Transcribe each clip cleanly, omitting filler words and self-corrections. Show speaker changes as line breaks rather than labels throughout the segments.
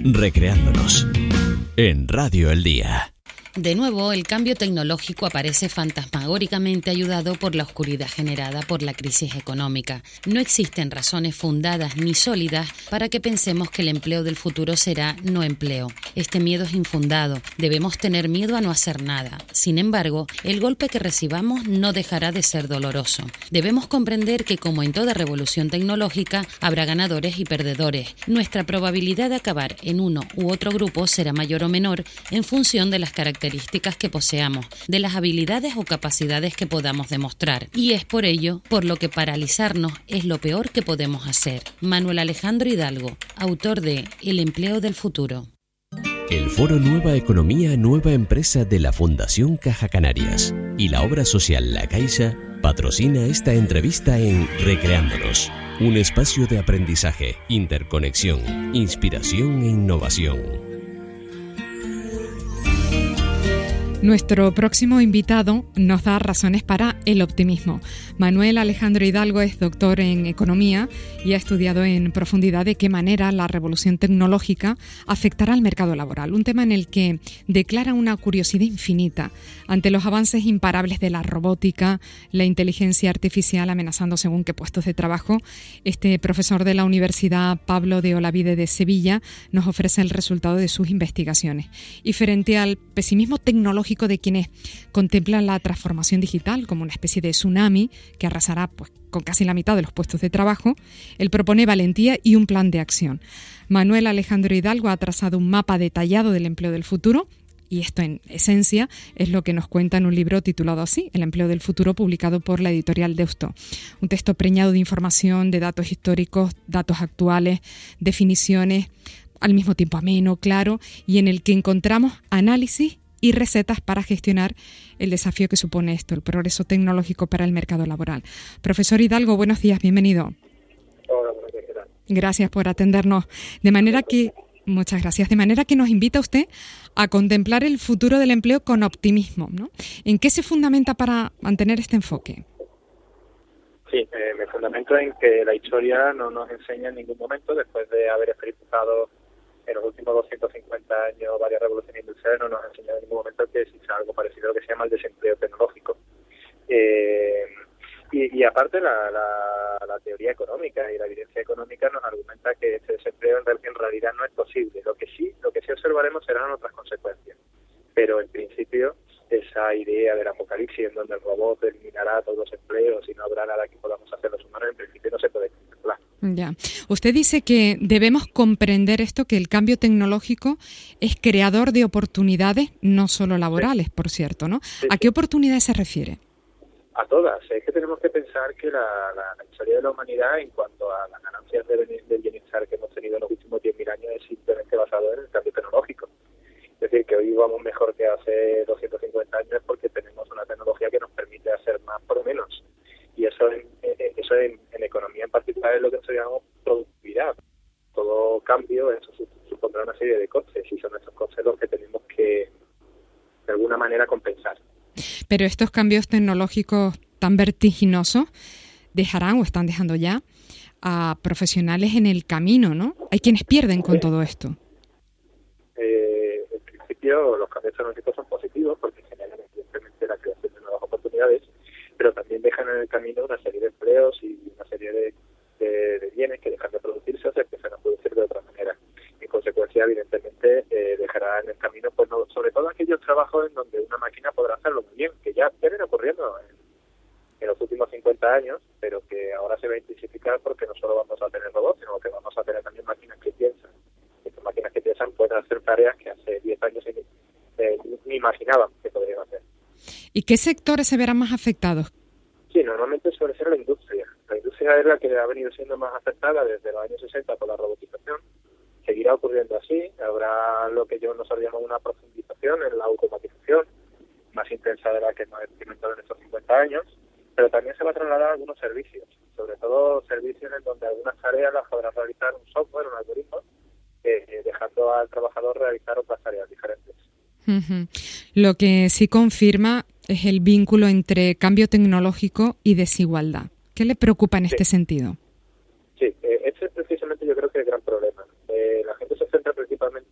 Recreándonos en Radio El Día.
De nuevo, el cambio tecnológico aparece fantasmagóricamente ayudado por la oscuridad generada por la crisis económica. No existen razones fundadas ni sólidas para que pensemos que el empleo del futuro será no empleo. Este miedo es infundado. Debemos tener miedo a no hacer nada. Sin embargo, el golpe que recibamos no dejará de ser doloroso. Debemos comprender que, como en toda revolución tecnológica, habrá ganadores y perdedores. Nuestra probabilidad de acabar en uno u otro grupo será mayor o menor en función de las características que poseamos, de las habilidades o capacidades que podamos demostrar. Y es por ello por lo que paralizarnos es lo peor que podemos hacer. Manuel Alejandro Hidalgo, autor de El empleo del futuro.
El Foro Nueva Economía, Nueva Empresa de la Fundación Caja Canarias y la obra social La Caixa patrocina esta entrevista en Recreándonos, un espacio de aprendizaje, interconexión, inspiración e innovación.
Nuestro próximo invitado nos da razones para el optimismo. Manuel Alejandro Hidalgo es doctor en Economía y ha estudiado en profundidad de qué manera la revolución tecnológica afectará al mercado laboral, un tema en el que declara una curiosidad infinita ante los avances imparables de la robótica, la inteligencia artificial amenazando según qué puestos de trabajo. Este profesor de la Universidad Pablo de Olavide de Sevilla nos ofrece el resultado de sus investigaciones. Y frente al pesimismo tecnológico de quienes contemplan la transformación digital como una especie de tsunami que arrasará con casi la mitad de los puestos de trabajo, él propone valentía y un plan de acción. Manuel Alejandro Hidalgo ha trazado un mapa detallado del empleo del futuro, y esto en esencia es lo que nos cuenta en un libro titulado así, El empleo del futuro, publicado por la editorial Deusto. Un texto preñado de información, de datos históricos, datos actuales, definiciones, al mismo tiempo ameno, claro, y en el que encontramos análisis y recetas para gestionar el desafío que supone esto, el progreso tecnológico para el mercado laboral. Profesor Hidalgo, buenos días, bienvenido.
Hola, buenos días, ¿qué tal?
Gracias por atendernos. Muchas gracias. De manera que nos invita usted a contemplar el futuro del empleo con optimismo, ¿no? ¿En qué se fundamenta para mantener este enfoque?
Sí, me fundamento en que la historia no nos enseña en ningún momento, después de haber experimentado en los últimos 250 años varias revoluciones industriales, no nos ha enseñado en ningún momento que existe algo parecido a lo que se llama el desempleo tecnológico. Y aparte la teoría económica y la evidencia económica nos argumenta que este desempleo en realidad no es posible. Lo que sí observaremos serán otras consecuencias. Pero en principio esa idea del apocalipsis en donde el robot eliminará todos los empleos y no habrá nada que podamos hacer los humanos, en principio no se puede contemplar.
Ya. Usted dice que debemos comprender esto, que el cambio tecnológico es creador de oportunidades, no solo laborales, por cierto, ¿no?
Sí,
¿A qué oportunidades se refiere?
A todas. Es que tenemos que pensar que la historia de la humanidad en cuanto a las ganancias de bienestar que hemos tenido en los últimos 10.000 años es simplemente basado en el cambio tecnológico. Es decir, que hoy vamos mejor que hace 250 años porque tenemos una tecnología que nos permite hacer más por menos. Y eso en economía en particular es lo que nosotros llamamos productividad. Todo cambio eso supondrá una serie de costes y son esos costes los que tenemos que de alguna manera compensar.
Pero estos cambios tecnológicos tan vertiginosos dejarán o están dejando ya a profesionales en el camino, ¿no? Hay quienes pierden con todo esto.
En principio los cambios tecnológicos son positivos porque generan evidentemente la creación de nuevas oportunidades, pero también dejan en el camino una serie de empleos y una serie de bienes que dejan de producirse o se empiezan a producir de otra manera. En consecuencia, evidentemente, dejará en el camino, pues no, sobre todo aquellos trabajos en donde una máquina podrá hacerlo muy bien, que ya vienen ocurriendo en los últimos 50 años, pero que ahora se va a intensificar porque no solo vamos a tener robots, sino que vamos a tener también máquinas que piensan. Estas máquinas que piensan pueden hacer tareas que hace 10 años ni imaginaban que podrían hacer.
¿Y qué sectores se verán más afectados?
Sí, normalmente suele ser la industria. La industria es la que ha venido siendo más afectada desde los años 60 por la robotización. Seguirá ocurriendo así. Habrá lo que nosotros llamamos una profundización en la automatización, más intensa de la que hemos experimentado en estos 50 años, pero también se va a trasladar a algunos servicios, sobre todo servicios en donde algunas tareas las podrá realizar un software, un algoritmo, dejando al trabajador realizar otras tareas diferentes.
Uh-huh. Lo que sí confirma es el vínculo entre cambio tecnológico y desigualdad. ¿Qué le preocupa en este sentido?
Sí, ese es precisamente yo creo que el gran problema. La gente se centra principalmente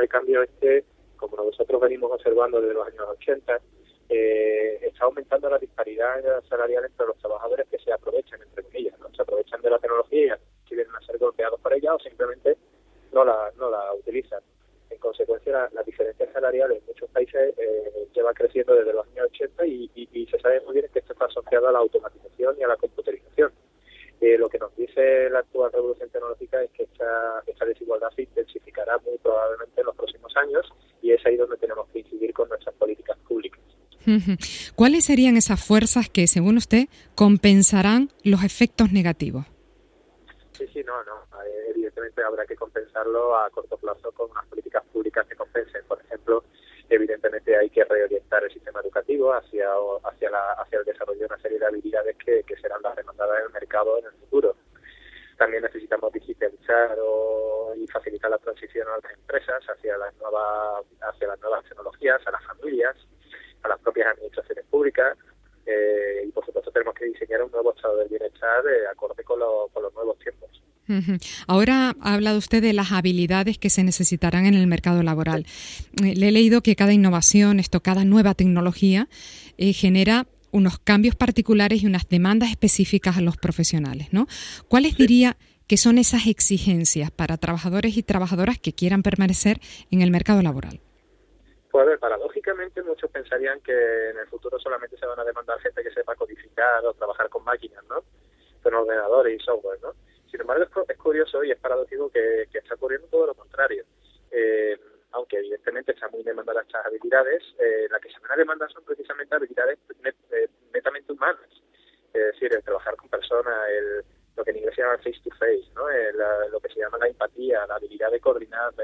de cambio es que, como nosotros venimos observando desde los años 80, está aumentando la disparidad salarial entre los trabajadores que se aprovechan, entre comillas, ¿no? Se aprovechan de la tecnología y vienen a ser golpeados por ella o simplemente no la utilizan. En consecuencia, la diferencia salarial en muchos países lleva creciendo desde los años 80 y se sabe muy bien que esto está asociado a la automatización y a la computerización. Lo que nos dice la actual revolución tecnológica es que esta desigualdad se intensificará muy probablemente en los próximos años y es ahí donde tenemos que incidir con nuestras políticas públicas.
¿Cuáles serían esas fuerzas que, según usted, compensarán los efectos negativos?
Sí, no. Evidentemente habrá que compensarlo a corto plazo con unas políticas públicas que compensen. Por ejemplo, evidentemente hay que reorientar el sistema educativo hacia el desarrollo de una serie de habilidades que serán las demandadas en el mercado en el futuro. También necesitamos digitalizar y facilitar la transición a las empresas hacia las nuevas tecnologías, a las familias, a las propias administraciones públicas, y por supuesto tenemos que diseñar un nuevo estado del bienestar acorde con los nuevos tiempos.
Ahora ha hablado usted de las habilidades que se necesitarán en el mercado laboral. Le he leído que cada innovación, cada nueva tecnología genera unos cambios particulares y unas demandas específicas a los profesionales, ¿no? ¿Cuáles diría que son esas exigencias para trabajadores y trabajadoras que quieran permanecer en el mercado laboral?
Pues a ver, paradójicamente muchos pensarían que en el futuro solamente se van a demandar gente que sepa codificar o trabajar con máquinas, ¿no? Con ordenadores y software, ¿no? Sin embargo, es curioso y es paradójico que está ocurriendo todo lo contrario. Aunque evidentemente están muy demandadas estas habilidades, las que se van a demandar son precisamente habilidades netamente humanas. Es decir, el trabajar con personas, lo que en inglés se llama face to face, ¿no? Lo que se llama la empatía, la habilidad de coordinar,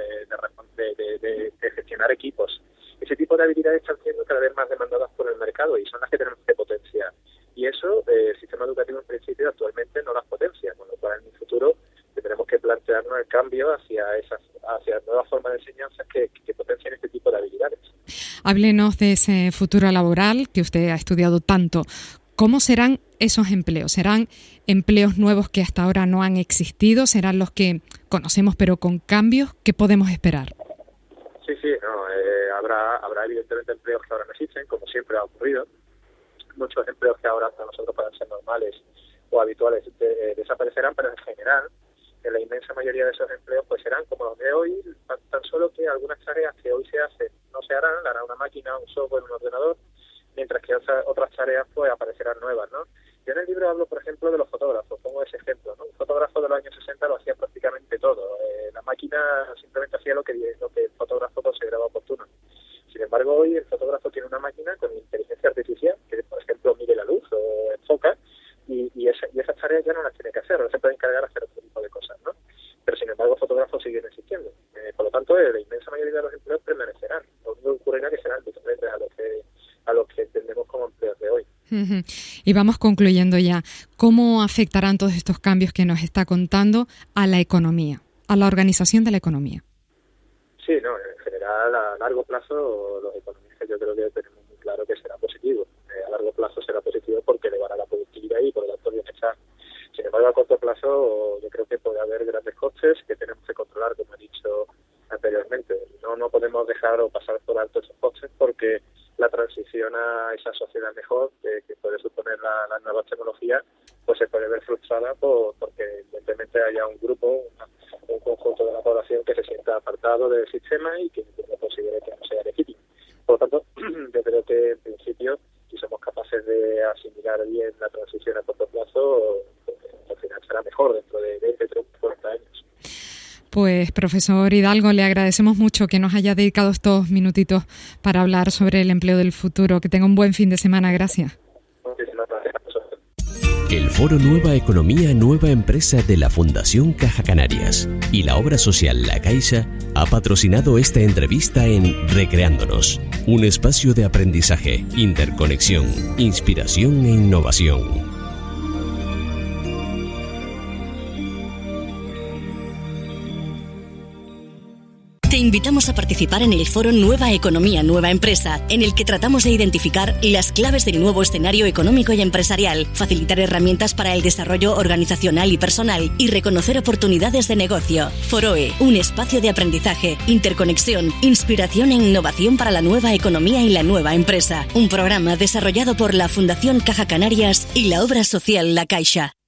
de gestionar equipos. Ese tipo de habilidades están siendo cada vez más demandadas por el mercado y son las que tenemos que potenciar. Y eso el sistema educativo en principio actualmente no las potencia, con lo cual en el futuro tenemos que plantearnos el cambio hacia nuevas formas de enseñanza que potencien este tipo de habilidades.
Háblenos de ese futuro laboral que usted ha estudiado tanto. ¿Cómo serán esos empleos? ¿Serán empleos nuevos que hasta ahora no han existido? ¿Serán los que conocemos pero con cambios? ¿Qué podemos esperar?
Sí, habrá evidentemente empleos que ahora no existen, como siempre ha ocurrido. Muchos empleos que ahora para nosotros pueden ser normales o habituales desaparecerán, pero en general, en la inmensa mayoría de esos empleos pues serán como los de hoy, tan solo que algunas tareas que hoy se hacen no se harán, la hará una máquina, un software, un ordenador, mientras que otras tareas pues aparecerán nuevas, ¿no? Yo en el libro hablo, por ejemplo, de los fotógrafos, pongo ese ejemplo, ¿no? Un fotógrafo de los años 60 lo hacía prácticamente todo. La máquina simplemente hacía lo que el fotógrafo consideraba oportuno. Sin embargo, hoy el fotógrafo tiene una máquina con inteligencia artificial que, por ejemplo, mide la luz o enfoca y esas tareas ya no las tiene que hacer, no se puede encargar de hacer otro tipo de cosas, ¿no? Pero, sin embargo, fotógrafos siguen existiendo. Por lo tanto, la inmensa mayoría de los empleos permanecerán. Lo único que ocurrirá es que serán diferentes a los que entendemos como empleos de hoy.
Y vamos concluyendo ya. ¿Cómo afectarán todos estos cambios que nos está contando a la economía, a la organización de la economía?
Sí, en general a largo plazo los economistas yo creo que tenemos muy claro que será positivo. A largo plazo será positivo porque elevará la productividad y por lo tanto bienestar. Sin embargo, a corto plazo yo creo que puede haber grandes costes que tenemos que controlar, como he dicho anteriormente. No podemos dejar o pasar por alto esos costes porque la transición a esa sociedad mejor que puede suponer las nuevas tecnologías pues se puede ver frustrada porque evidentemente haya un grupo, un conjunto de la población que se sienta apartado del sistema y que no considere que no sea legítimo. Por lo tanto, yo creo que en principio, si somos capaces de asimilar bien la transición a corto plazo, pues, al final será mejor dentro de 20, 30, 40 años.
Pues, profesor Hidalgo, le agradecemos mucho que nos haya dedicado estos minutitos para hablar sobre el empleo del futuro. Que tenga un buen fin de semana. Gracias.
Muchísimas gracias.
El Foro Nueva Economía, Nueva Empresa de la Fundación Caja Canarias y la obra social La Caixa ha patrocinado esta entrevista en Recreándonos, un espacio de aprendizaje, interconexión, inspiración e innovación.
¿Te invitamos a participar en el foro Nueva Economía, Nueva Empresa, en el que tratamos de identificar las claves del nuevo escenario económico y empresarial, facilitar herramientas para el desarrollo organizacional y personal y reconocer oportunidades de negocio. Foroe, un espacio de aprendizaje, interconexión, inspiración e innovación para la nueva economía y la nueva empresa. Un programa desarrollado por la Fundación Caja Canarias y la obra social La Caixa.